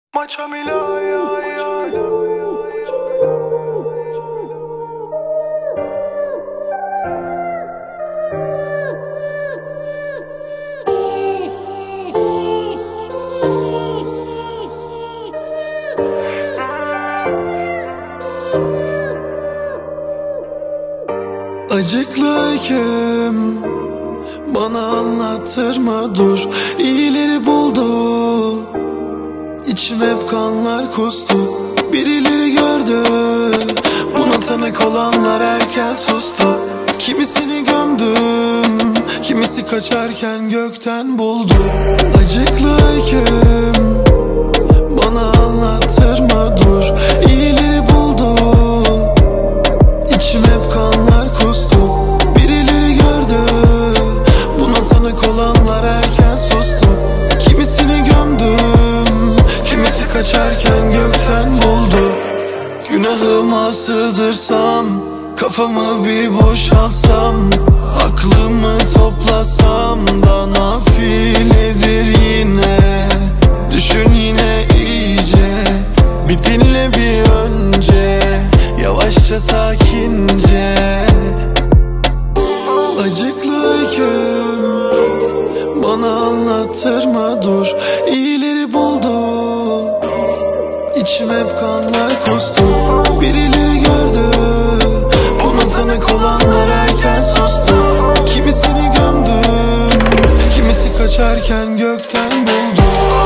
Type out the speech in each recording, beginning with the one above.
Maça Milaya. Acıklı öyküm bana anlattırma dur. İyileri buldu, içim hep kanlar kustu. Birileri gördü, buna tanık olanlar erken sustu. Kimisini gömdüm, kimisi kaçarken gökten buldu. Acıklı öyküm bana anlattırma dur. İyileri buldu, İçim hep kanlar kustu. Birileri gördü, buna tanık olanlar erken sustu. Kimisini gömdüm, kimisi kaçarken gökten buldu. Günahıma sığdırsam, kafamı bir boşaltsam, aklımı toplasam da nafiledir yine. Düşün yine iyice, bir dinle bir önce, yavaşça sakince. Acıklı öyküm bana anlattırma dur. İyileri buldu, İçim hep kanlar kustu. Birileri gördü, buna tanık olanlar erken sustu. Kimisini gömdüm, kimisi kaçarken gökten buldu.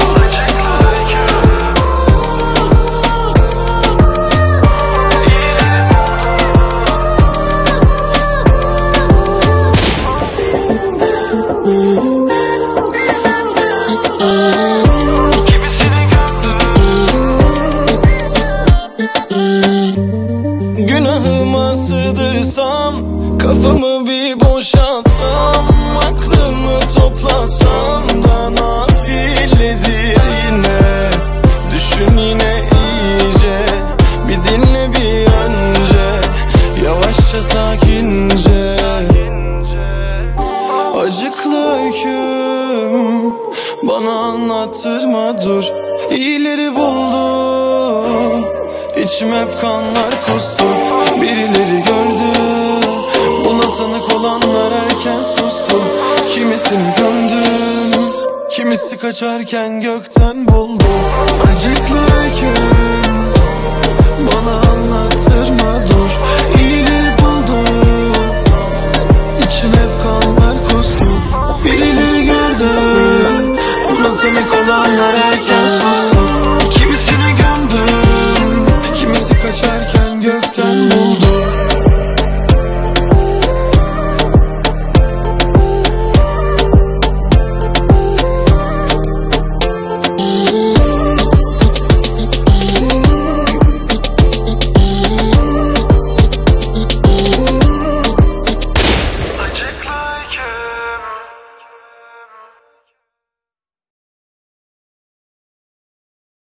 Günahıma sığdırsam, kafamı bir boşaltsam, aklımı toplasam da nafiledir yine. Düşün yine iyice, bir dinle bir önce, yavaşça sakince. Acıklı öyküm bana anlattırma dur. İyileri buldu, İçim hep kanlar kustu. Birileri gördü, buna tanık olanlar erken sustu. Kimisini gömdüm, kimisi kaçarken gökten buldu.